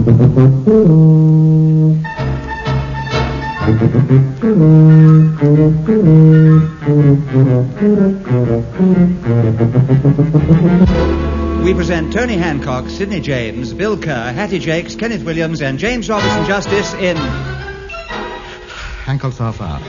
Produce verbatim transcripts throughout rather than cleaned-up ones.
We present Tony Hancock, Sidney James, Bill Kerr, Hattie Jakes, Kenneth Williams, and James Robinson Justice in Hancock's Half Hour.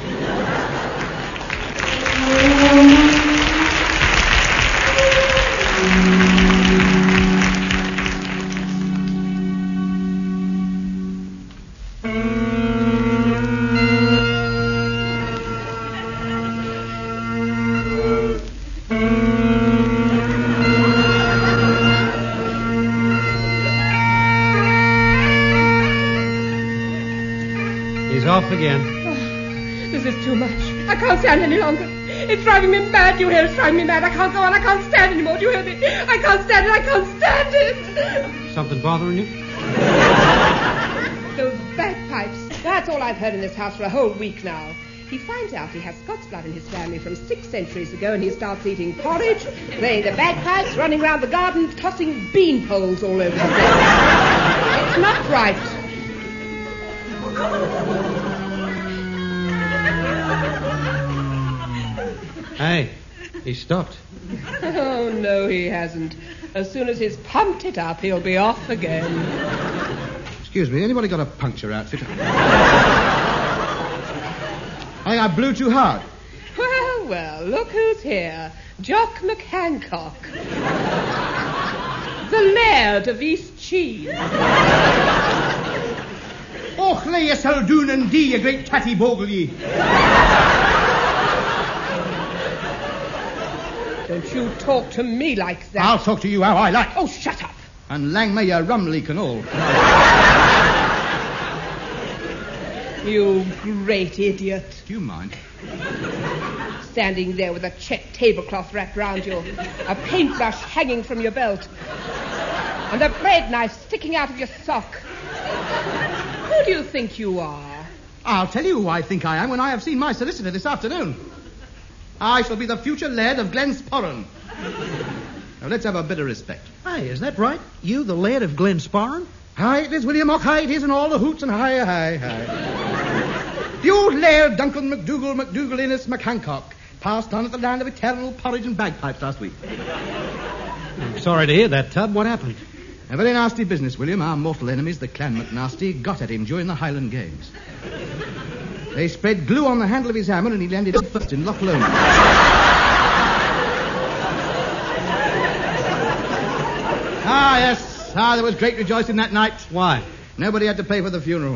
Off again. Oh, this is too much. I can't stand any longer. It's driving me mad. You hear? It's driving me mad. I can't go on. I can't stand anymore. Do you hear me? I can't stand it. I can't stand it. Something bothering you? Those bagpipes. That's all I've heard in this house for a whole week now. He finds out he has Scots blood in his family from six centuries ago, and he starts eating porridge, playing the bagpipes, running around the garden, tossing bean poles all over the place. It's not right. Hey, he stopped. Oh, no, he hasn't. As soon as he's pumped it up, he'll be off again. Excuse me, anybody got a puncture outfit? I think I blew too hard. Well, well, look who's here. Jock McHancock. The Laird of East Cheese. Och, lay yourself doon and dee, you great tatty bogle ye. Don't you talk to me like that. I'll talk to you how I like. Oh, shut up. And lang may your rum leak and all. You great idiot. Do you mind? Standing there with a check tablecloth wrapped round you, a paintbrush hanging from your belt, and a bread knife sticking out of your sock. Who do you think you are? I'll tell you who I think I am when I have seen my solicitor this afternoon. I shall be the future Laird of Glensporran. Now, let's have a bit of respect. Hey, is that right? You, the Laird of Glensporran? Hi, it is, William. Och, hi, it is, and all the hoots and hi, hi, hi. The old Laird Duncan MacDougall MacDougall Innes McHancock passed on at the land of eternal porridge and bagpipes last week. I'm sorry to hear that, Tub. What happened? A very nasty business, William. Our mortal enemies, the Clan McNasty, got at him during the Highland Games. They spread glue on the handle of his hammer and he landed first in Loch Lomond. Ah, yes. Ah, there was great rejoicing that night. Why? Nobody had to pay for the funeral.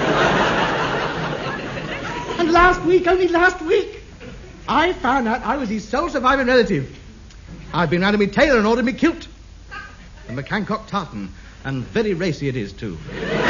And last week, only last week, I found out I was his sole surviving relative. I'd been round to me tailor and ordered me kilt. A McHancock tartan, and very racy it is, too.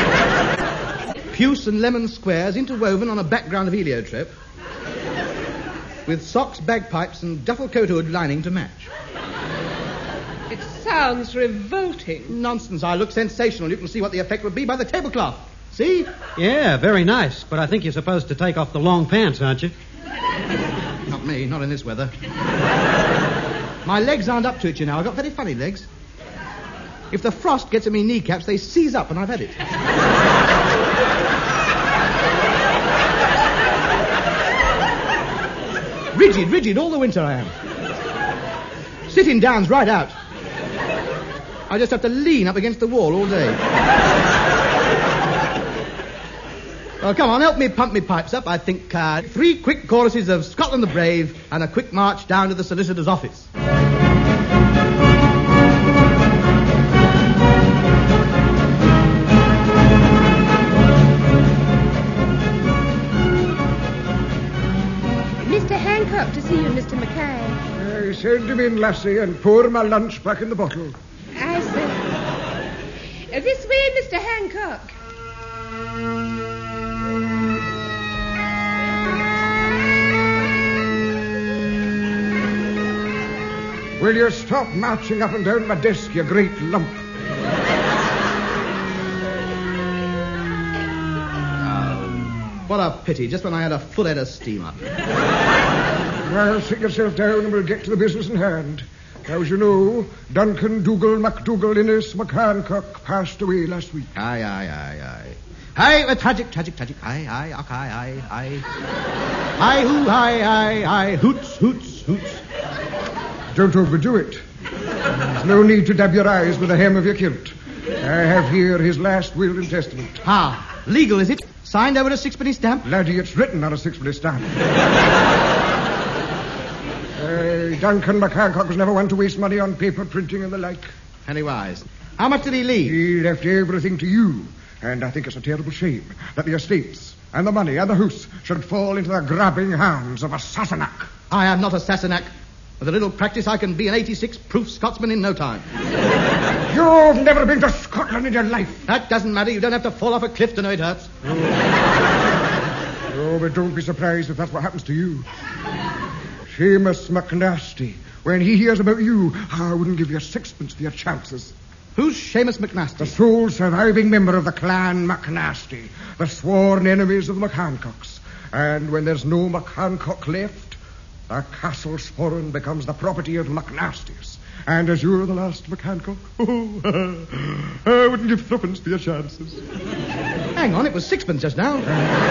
Puce and lemon squares interwoven on a background of heliotrope, with socks, bagpipes, and duffel coat hood lining to match. It sounds revolting. Nonsense. I look sensational. You can see what the effect would be by the tablecloth. See? Yeah, very nice. But I think you're supposed to take off the long pants, aren't you? Not me, not in this weather. My legs aren't up to it, you know. I've got very funny legs. If the frost gets at me kneecaps, they seize up, and I've had it. Rigid, rigid, all the winter I am. Sitting down's right out. I just have to lean up against the wall all day. Well, come on, help me pump me pipes up. I think uh, three quick choruses of Scotland the Brave and a quick march down to the solicitor's office. Mister Hancock to see you, Mister Mackay. I send him in, lassie, and pour my lunch back in the bottle. I see. Uh, this way, Mister Hancock. Will you stop marching up and down my desk, you great lump? What a pity, just when I had a full head of steam up. Well, sit yourself down and we'll get to the business in hand. As you know, Duncan Dougal MacDougall Innes McHancock passed away last week. Aye, aye, aye, aye. Aye, uh, tragic, tragic, tragic. Aye, aye, aye, aye, aye. Aye, hoo, aye, aye, aye. Hoots, hoots, hoots. Don't overdo it. There's no need to dab your eyes with the hem of your kilt. I have here his last will and testament. Ah, legal, is it? Signed over a sixpenny stamp? Laddie, it's written on a sixpenny stamp. uh, Duncan McHancock was never one to waste money on paper printing and the like. Very wise. How much did he leave? He left everything to you. And I think it's a terrible shame that the estates and the money and the house should fall into the grabbing hands of a Sassenach. I am not a Sassenach. With a little practice, I can be an eighty-six proof Scotsman in no time. You've never been to Scotland in your life. That doesn't matter. You don't have to fall off a cliff to know it hurts. Oh, but don't be surprised if that's what happens to you. Seamus McNasty, when he hears about you, I wouldn't give you a sixpence for your chances. Who's Seamus McNasty? The sole surviving member of the clan McNasty, the sworn enemies of the McHancocks. And when there's no McHancock left, the Castle Sporran becomes the property of the McNastys. And as you're the last McHancock, oh, I wouldn't give threepence for your chances. Hang on, it was sixpence just now.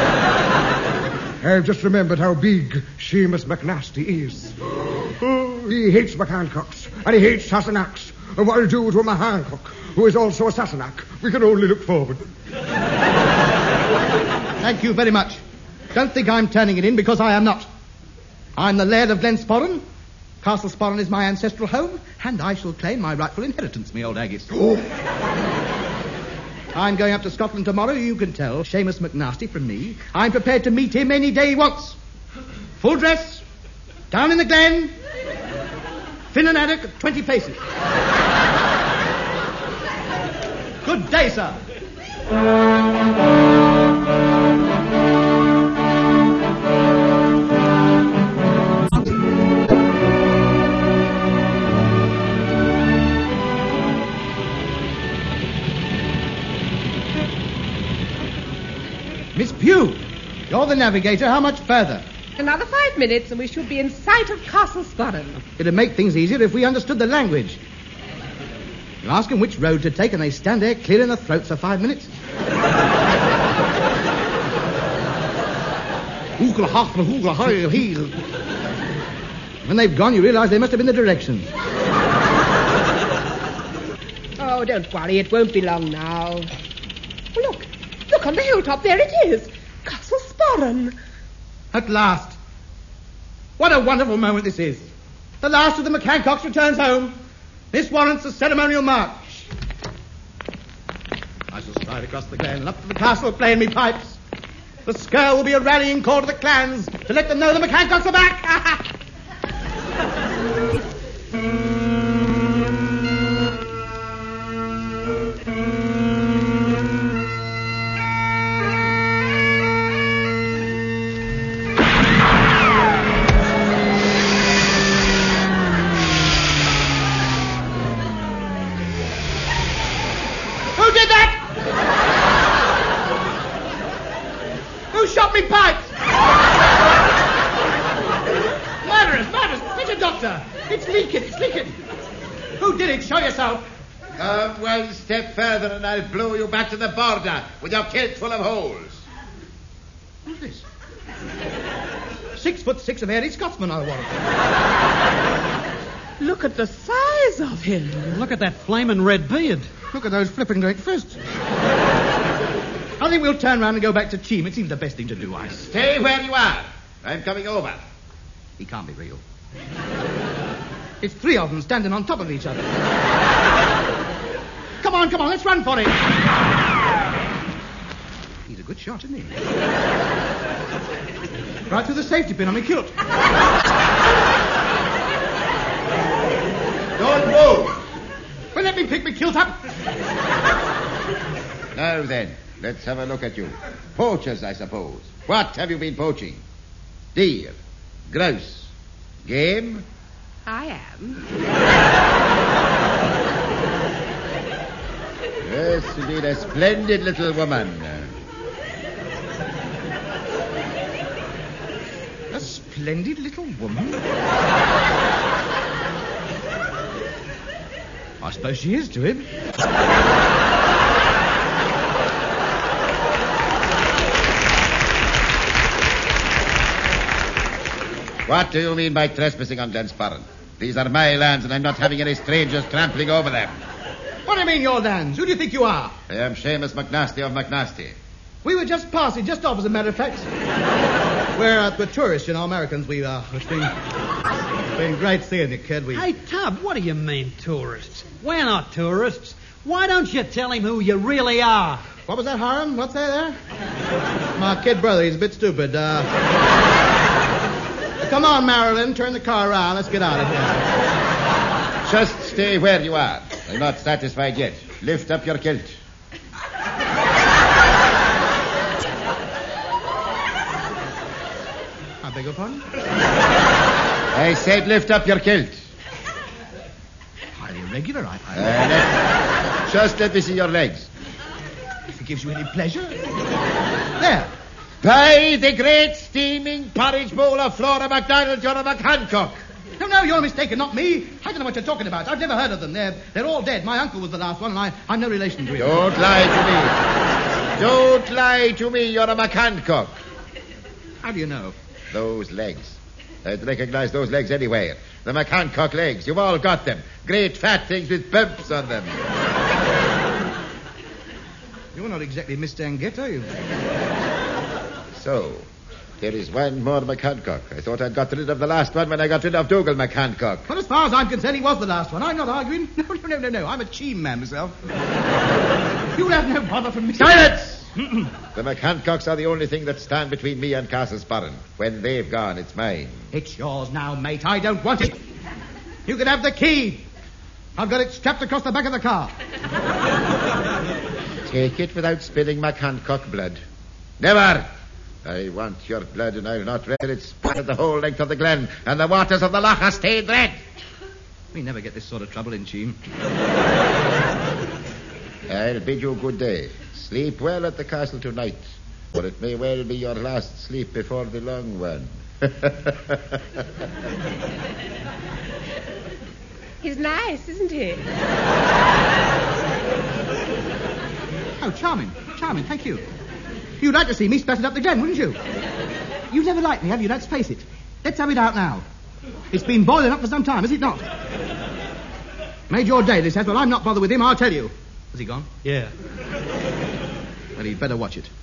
I've just remembered how big Seamus McNasty is. Oh, he hates McHancocks, and he hates Sassenachs. And what I'll do to a McHancock, who is also a Sassenach, we can only look forward. Thank you very much. Don't think I'm turning it in, because I am not. I'm the Laird of Glen Sporran. Castle Sporran is my ancestral home, and I shall claim my rightful inheritance, me old haggis. Oh. I'm going up to Scotland tomorrow. You can tell Seamus McNasty from me. I'm prepared to meet him any day he wants. Full dress, down in the glen, fin and haddock at twenty paces. Good day, sir. Miss Pugh, you're the navigator. How much further? Another five minutes and we should be in sight of Castle Sporran. It'd make things easier if we understood the language. You ask them which road to take and they stand there clear in the throats for five minutes. When they've gone, you realise they must have been the directions. Oh, don't worry, it won't be long now. Oh, look, look on the hilltop, there it is. Castle Sporran. At last. What a wonderful moment this is. The last of the McHancocks returns home. This warrants a ceremonial march. I shall stride across the glen and up to the castle playing me pipes. The skirl will be a rallying call to the clans to let them know the McHancocks are back. Who did that? Who shot me pipes? Murderers, murderers, fetch a doctor. It's leaking, it's leaking. Who did it? Show yourself. Come one step further and I'll blow you back to the border with your kilt full of holes. Who's this? Six foot six of hairy Scotsman, I warrant. Look at the size of him. Look at that flaming red beard. Look at those flipping great fists. I think we'll turn round and go back to Cheam. It seems the best thing to do, I Stay where you are. I'm coming over. He can't be real. It's three of them standing on top of each other. Come on, come on, let's run for it. He's a good shot, isn't he? Right through the safety pin on my kilt. Don't move. Well, let me pick my kilt up. Now then, let's have a look at you. Poachers, I suppose. What have you been poaching? Deer, grouse, game? I am. Yes, indeed, a splendid little woman. A splendid little woman? I suppose she is to him. What do you mean by trespassing on Glensporran? These are my lands, and I'm not having any strangers trampling over them. What do you mean, your lands? Who do you think you are? I am Seamus McNasty of McNasty. We were just passing, just off, as a matter of fact. we're, uh, we're tourists, you know, Americans. We, uh, it's been, it's been great seeing you, kid. We... Hey, Tub, what do you mean, tourists? We're not tourists. Why don't you tell him who you really are? What was that, Hiram? What's that there? My kid brother, he's a bit stupid. Uh... Come on, Marilyn, turn the car around. Let's get out of here. Just stay where you are. I'm not satisfied yet. Lift up your kilt. I beg your pardon? I said lift up your kilt. Highly irregular, I find. Uh, let, just let me see your legs. If it gives you any pleasure. There. By the great steaming porridge bowl of Flora MacDonald, you're a McHancock. No, no, you're mistaken, not me. I don't know what you're talking about. I've never heard of them. They're, they're all dead. My uncle was the last one, and I, I'm no relation to him. Don't lie to me. Don't lie to me. You're a McHancock. How do you know? Those legs. I'd recognize those legs anywhere. The McHancock legs. You've all got them. Great fat things with bumps on them. You're not exactly Mister Anget, are you? So, there is one more McHancock. I thought I'd got rid of the last one when I got rid of Dougal McHancock. Well, as far as I'm concerned, he was the last one. I'm not arguing. No, no, no, no, no. I'm a cheam man myself. You'll have no bother from me. Silence! The McHancocks are the only thing that stand between me and Castlesporran. When they've gone, it's mine. It's yours now, mate. I don't want it. You can have the key. I've got it strapped across the back of the car. Take it without spilling McHancock blood. Never! I want your blood, and I'll not let it spatter the whole length of the glen, and the waters of the loch are stained red. We never get this sort of trouble in Cheam. I'll bid you good day. Sleep well at the castle tonight, for it may well be your last sleep before the long one. He's nice, isn't he? Oh, charming. Charming, thank you. You'd like to see me splattered up the glen, wouldn't you? You've never liked me, have you? Let's face it. Let's have it out now. It's been boiling up for some time, has it not? Made your day, this has. Well, I'm not bothered with him, I'll tell you. Has he gone? Yeah. Well, he'd better watch it.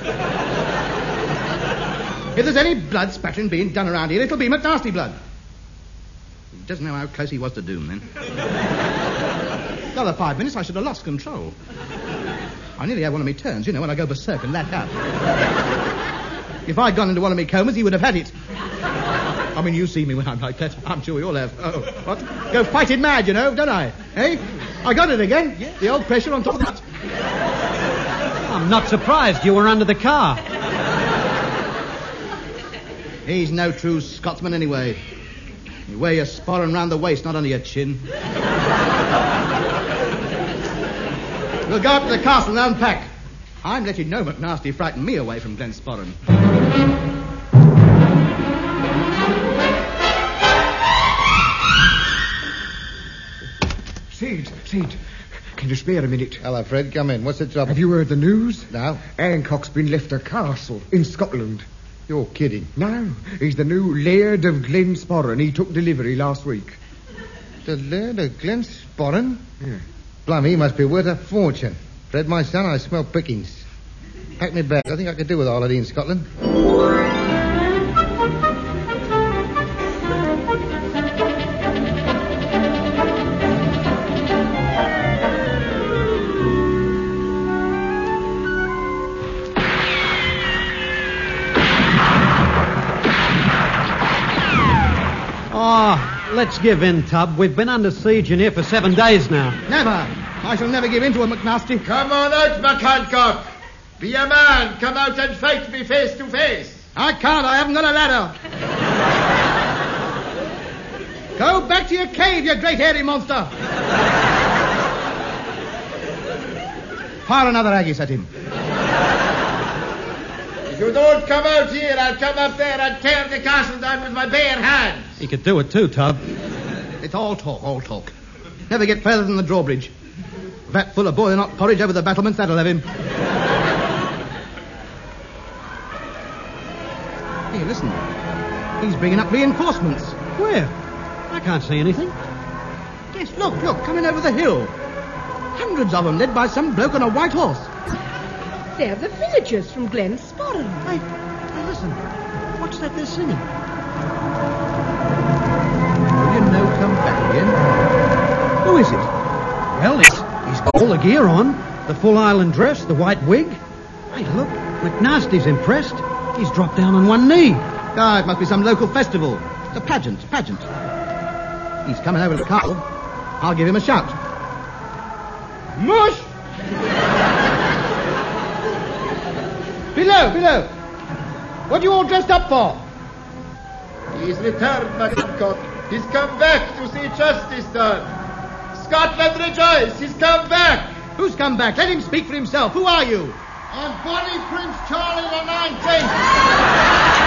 If there's any blood spattering being done around here, it'll be McNasty blood. He doesn't know how close he was to doom, then. Another five minutes, I should have lost control. I nearly had one of my turns, you know, when I go berserk and lack out. If I'd gone into one of my comas, he would have had it. I mean, you see me when I'm like that. I'm sure we all have. Oh, what? Go fighting mad, you know, don't I? Eh? I got it again. Yeah. The old pressure on top of that. I'm not surprised you were under the car. He's no true Scotsman anyway. You wear your sporran round the waist, not under your chin. We'll go up to the castle and unpack. I'm letting no McNasty frighten me away from Glensporran. Sid, Sid, can you spare a minute? Hello, Fred. Come in. What's the trouble? Have you heard the news? No. Hancock's been left a castle in Scotland. You're kidding. No, he's the new Laird of Glensporran. He took delivery last week. The Laird of Glensporran? Yeah. Blimey, he must be worth a fortune. Fred, my son, I smell pickings. Pack me back. I think I could do with a holiday in Scotland. Oh, let's give in, Tub. We've been under siege in here for seven days now. Never. I shall never give in to a McNasty. Come on out, McHancock. Be a man. Come out and fight me face to face. I can't. I haven't got a ladder. Go back to your cave, you great hairy monster. Fire another haggis at him. If you don't come out here, I'll come up there and tear the castle down with my bare hands. He could do it too, Tub. It's all talk, all talk. Never get further than the drawbridge. Vat full of boiling hot porridge over the battlements, that'll have him. Hey, listen. He's bringing up reinforcements. Where? I can't see anything. Yes, look, look, coming over the hill. Hundreds of them, led by some bloke on a white horse. They're the villagers from Glen Sporran. Hey, hey, listen. What's that they're singing? Will you no come back again? Who is it? Well, he's, he's got all the gear on. The full island dress, the white wig. Hey, look, McNasty's impressed. He's dropped down on one knee. Ah, it must be some local festival. It's a pageant, pageant. He's coming over to the castle. I'll give him a shout. Mush! Below, below. What are you all dressed up for? He's returned, McCancock. He's come back to see justice done. Scotland rejoice! He's come back! Who's come back? Let him speak for himself. Who are you? I'm Bonnie Prince Charlie the nineteenth.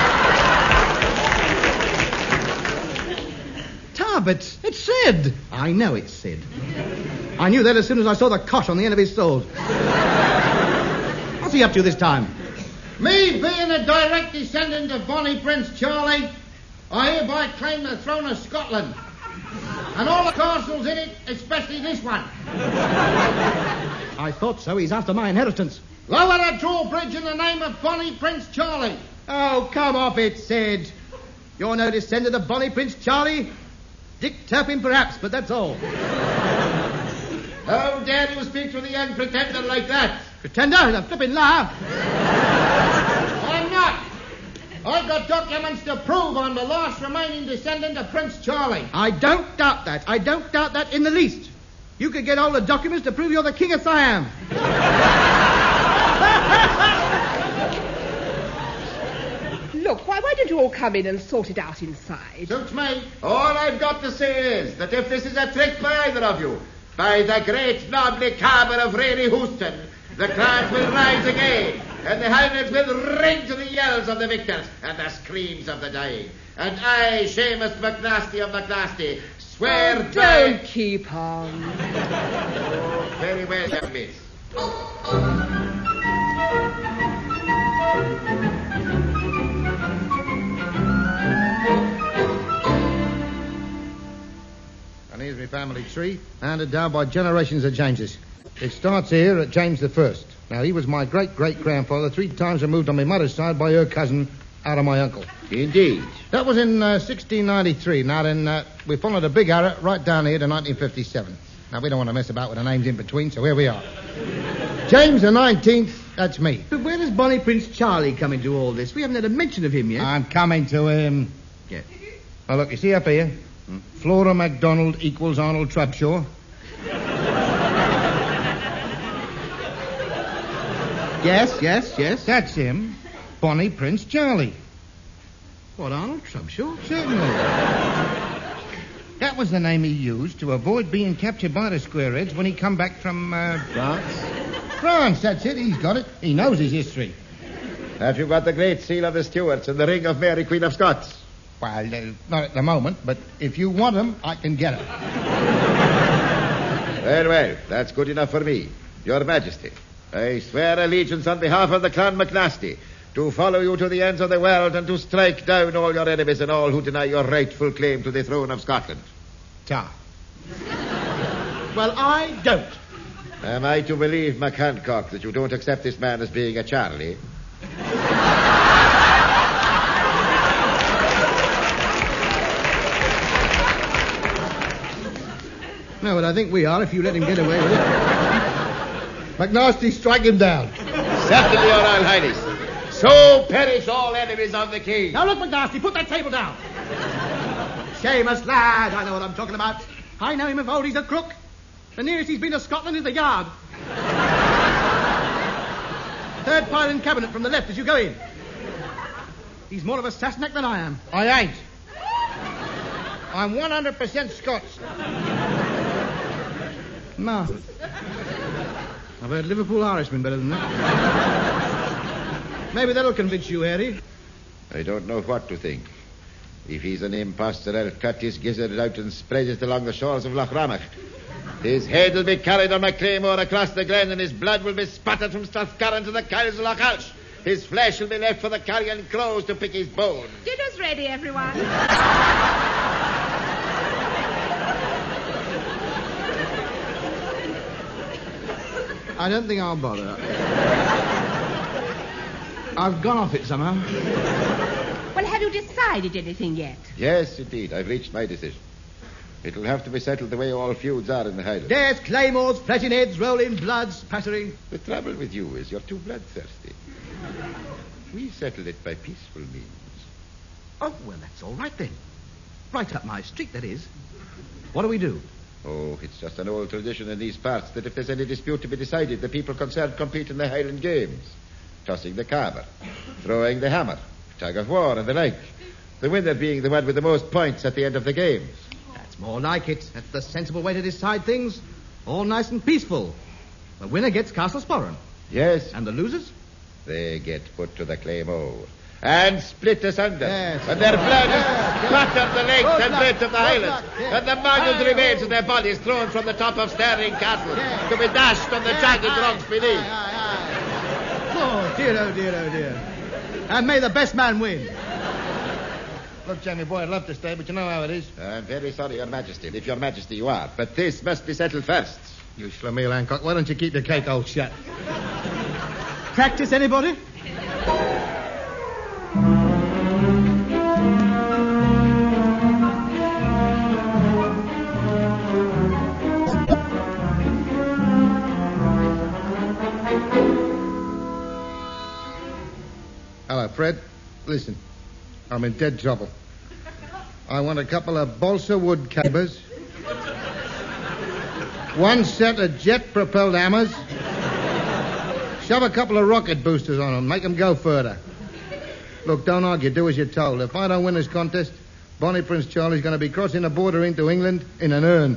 Tarbert, it's Sid. I know it's Sid. I knew that as soon as I saw the cosh on the end of his sword. What's he up to this time? Me being a direct descendant of Bonnie Prince Charlie, I hereby claim the throne of Scotland. And all the castles in it, especially this one. I thought so. He's after my inheritance. Lower that drawbridge in the name of Bonnie Prince Charlie. Oh, come off it, Sid. You're no descendant of Bonnie Prince Charlie. Dick Turpin, perhaps, but that's all. How dare you speak to the young pretender like that? Pretender? A flippin' liar. I'm not. I've got documents to prove I'm the last remaining descendant of Prince Charlie. I don't doubt that. I don't doubt that in the least. You could get all the documents to prove you're the King of Siam. Look, why, why don't you all come in and sort it out inside? Suits me. All I've got to say is that if this is a trick by either of you, by the great Nobly Carver of Rayleigh Houston, the crowd will rise again, and the Highlands will ring to the yells of the victors and the screams of the dying. And I, Seamus McNasty of McNasty, swear Oh, by... don't keep on. Oh, very well, young miss. And here's my family tree, handed down by generations of Jameses. It starts here at James the First. Now, he was my great-great-grandfather, three times removed on my mother's side by her cousin, out of my uncle. Indeed. That was in uh, sixteen ninety-three. Now, then, uh, we followed a big arrow right down here to nineteen fifty-seven. Now, we don't want to mess about with the names in between, so here we are. James the nineteenth, that's me. But where does Bonnie Prince Charlie come into all this? We haven't had a mention of him yet. I'm coming to him. Yeah. Now, look, you see up here? Hmm? Flora MacDonald equals Arnold Trubshaw. Yes, yes, yes. That's him. Bonnie Prince Charlie. What, Arnold Trubshaw? Certainly. That was the name he used to avoid being captured by the squareheads when he come back from, uh... France? France, that's it. He's got it. He knows his history. Have you got the Great Seal of the Stuarts and the Ring of Mary, Queen of Scots? Well, uh, not at the moment, but if you want them, I can get them. Well, well, that's good enough for me. Your Majesty, I swear allegiance on behalf of the Clan McNasty to follow you to the ends of the world and to strike down all your enemies and all who deny your rightful claim to the throne of Scotland. Ta. Well, I don't. Am I to believe, McHancock, that you don't accept this man as being a Charlie? No, but I think we are if you let him get away with it. McNasty, strike him down. Certainly, Your Royal Highness. So perish all enemies of the king. Now look, McNasty, put that table down. Seamus, lad, I know what I'm talking about. I know him of old. He's a crook. The nearest he's been to Scotland is the Yard. Third pile in cabinet from the left as you go in. He's more of a Sassenach than I am. I ain't. I'm one hundred percent Scots. Ma. I've heard Liverpool Irishman better than that. Maybe that'll convince you, Harry. I don't know what to think. If he's an impostor, I'll cut his gizzard out and spread it along the shores of Loch Rannoch. His head will be carried on my claymore across the glen, and his blood will be spattered from Strathcarron to the Kyles of Loch Alsh. His flesh will be left for the carrion crows to pick his bones. Dinner's ready, everyone. I don't think I'll bother. I've gone off it somehow. Well, have you decided anything yet? Yes, indeed. I've reached my decision. It'll have to be settled the way all feuds are in the Highlands. Yes, claymores, flashing heads, rolling, bloods, pattering. The trouble with you is you're too bloodthirsty. We settled it by peaceful means. Oh, well, that's all right then. Right up my street, that is. What do we do? Oh, it's just an old tradition in these parts that if there's any dispute to be decided, the people concerned compete in the Highland Games. Tossing the carver, throwing the hammer, tug of war and the like. The winner being the one with the most points at the end of the games. That's more like it. That's the sensible way to decide things. All nice and peaceful. The winner gets Castle Sporran. Yes. And the losers? They get put to the claymore. And split asunder. Yes. And their blood is yes, splattered yes. the length Good and luck. breadth of the Good Highlands. luck. Yes. And the mangled Aye, remains oh. of their bodies thrown from the top of Stirling Castle Yes. to be dashed on the Yes. jagged Aye. rocks beneath. Aye, aye, aye. Oh, dear, oh, dear, oh, dear. And may the best man win. Look, Jamie boy, I'd love to stay, but you know how it is. I'm very sorry, Your Majesty, if Your Majesty you are. But this must be settled first. You Schlemiel Hancock, why don't you keep your cake all shut? Practice, anybody? Hello, Fred. Listen, I'm in dead trouble. I want a couple of balsa wood cabers, one set of jet-propelled hammers, shove a couple of rocket boosters on them, make them go further. Look, don't argue, do as you're told. If I don't win this contest, Bonnie Prince Charlie's going to be crossing the border into England in an urn.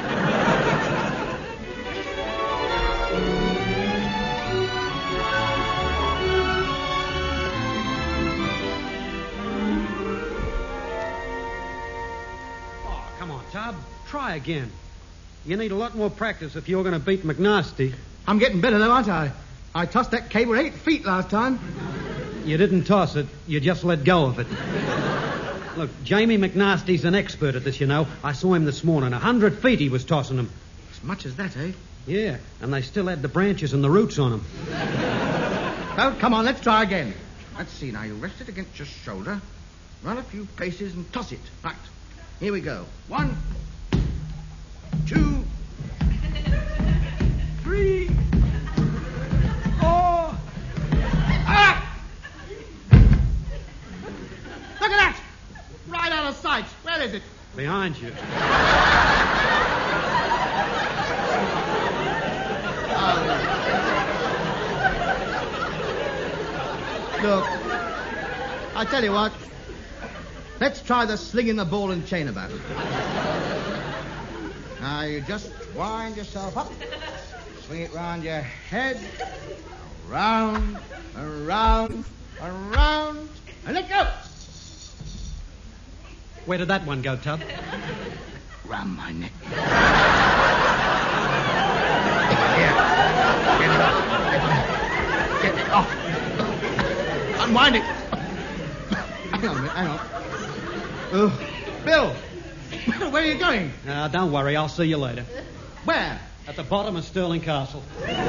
Tub, try again. You need a lot more practice if you're going to beat McNasty. I'm getting better, though, aren't I? I tossed that cable eight feet last time. You didn't toss it. You just let go of it. Look, Jamie McNasty's an expert at this, you know. I saw him this morning. A hundred feet he was tossing them. As much as that, eh? Yeah, and they still had the branches and the roots on them. Well, come on, let's try again. Let's see now. You rest it against your shoulder, run a few paces and toss it. Right. Here we go. One, two, three, four. Ah! Look at that! Right out of sight. Where is it? Behind you. Look, I tell you what. Let's try the slinging the ball and chain about. Now, you just wind yourself up, swing it round your head, around, around, around, and let go. Where did that one go, Tub? Round my neck. Here, get it off. Get it off. Unwind it. Hang on a minute, hang on. Uh, Bill, where are you going? Uh, don't worry, I'll see you later. Where? At the bottom of Stirling Castle.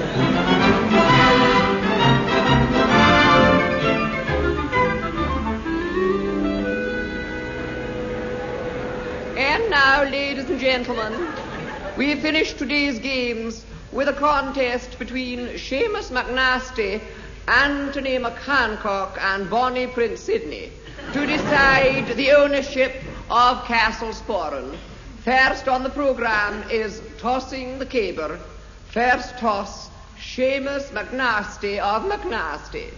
And now, ladies and gentlemen, we finish today's games with a contest between Seamus McNasty, Anthony McHancock, and Bonnie Prince Sidney to decide the ownership of Castle Sporran. First on the programme is tossing the caber. First toss, Seamus McNasty of McNasty.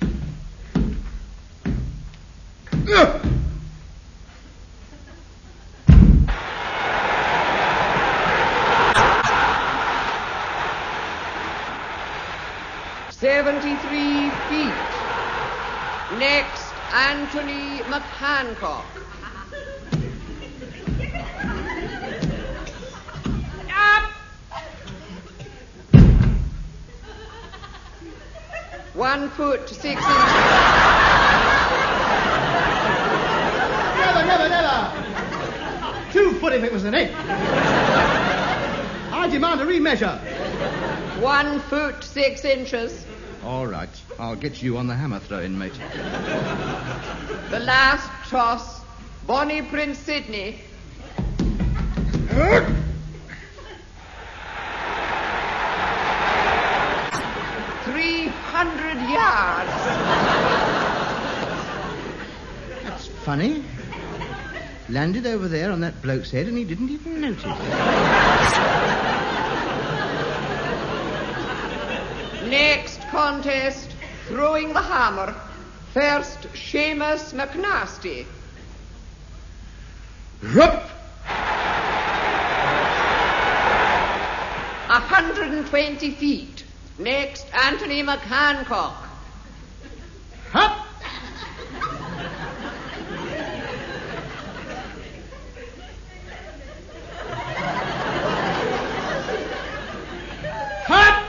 Ugh! Seventy-three feet. Next, Anthony McHancock. One foot, six inches. Never, never, never. Two foot if it was an eight. I demand a remeasure. One foot, six inches. All right. I'll get you on the hammer throwing, mate. The last toss. Bonnie Prince Sydney. Three hundred yards. That's funny. Landed over there on that bloke's head and he didn't even notice. Next contest, throwing the hammer. First, Seamus McNasty. Rup! A hundred and twenty feet. Next, Anthony McHancock. Hup! Hup!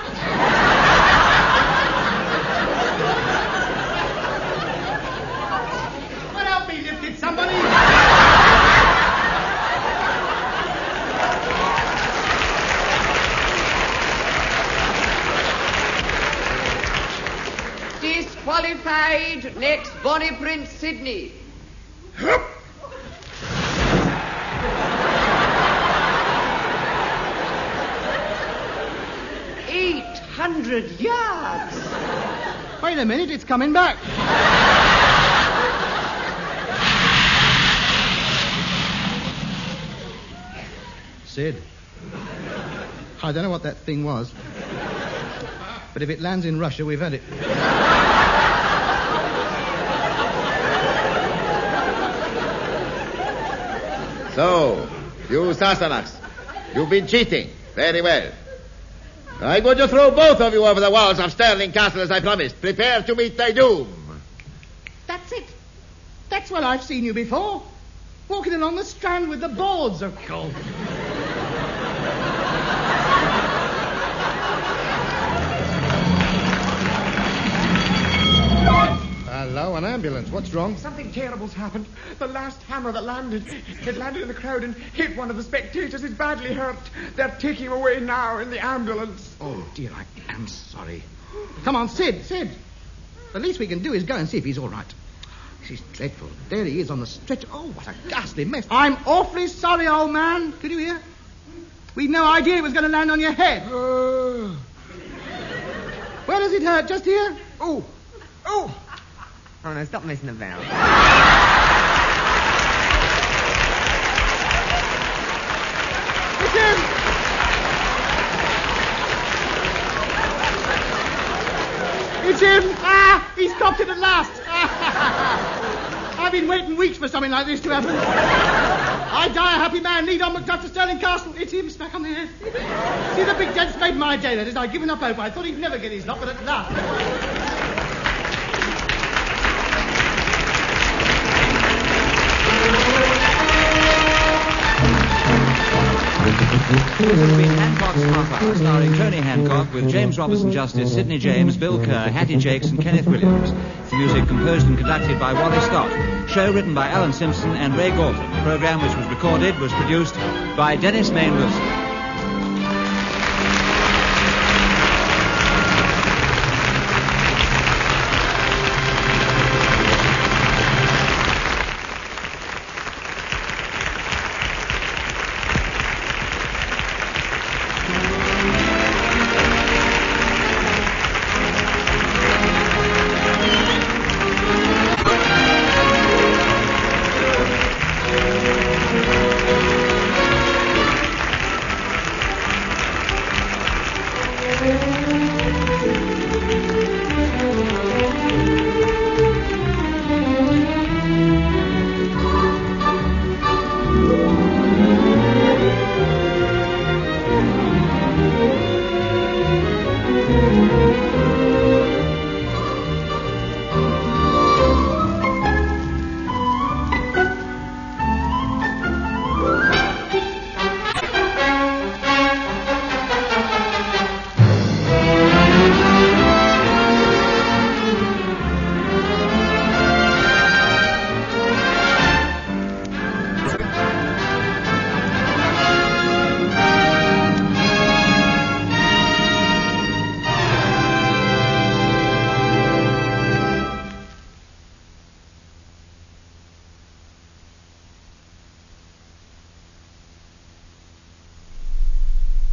Well, help me lift it, somebody. Disqualified. Next, Bonnie Prince Sydney. Hup! Eight hundred yards. Wait a minute, it's coming back. Sid, I don't know what that thing was, but if it lands in Russia, we've had it. So, you Sassenachs, you've been cheating. Very well. I'm going to throw both of you over the walls of Stirling Castle as I promised. Prepare to meet thy doom. That's it. That's where I've seen you before. Walking along the Strand with the boards of gold. Hello, an ambulance. What's wrong? Something terrible's happened. The last hammer that landed, it landed in the crowd and hit one of the spectators. He's badly hurt. They're taking him away now in the ambulance. Oh, dear, I am sorry. Come on, Sid, Sid. The least we can do is go and see if he's all right. This is dreadful. There he is on the stretcher. Oh, what a ghastly mess. I'm awfully sorry, old man. Could you hear? We'd no idea it was going to land on your head. Uh... Where does it hurt? Just here? Oh, oh. Oh, no, stop messing about. It's him! It's him! Ah! He's stopped it at last! I've been waiting weeks for something like this to happen. I die a happy man, lead on Macduff to Stirling Castle. It's him, smack on the head. See, the big dent's made my day, that is. I'd given up hope. I thought he'd never get his lot, but at last... This has been Hancock's Half Hour, starring Tony Hancock with James Robinson Justice, Sidney James, Bill Kerr, Hattie Jakes and Kenneth Williams. The music composed and conducted by Wally Scott. Show written by Alan Simpson and Ray Galton. The programme which was recorded was produced by Dennis Main Wilson. Thank you.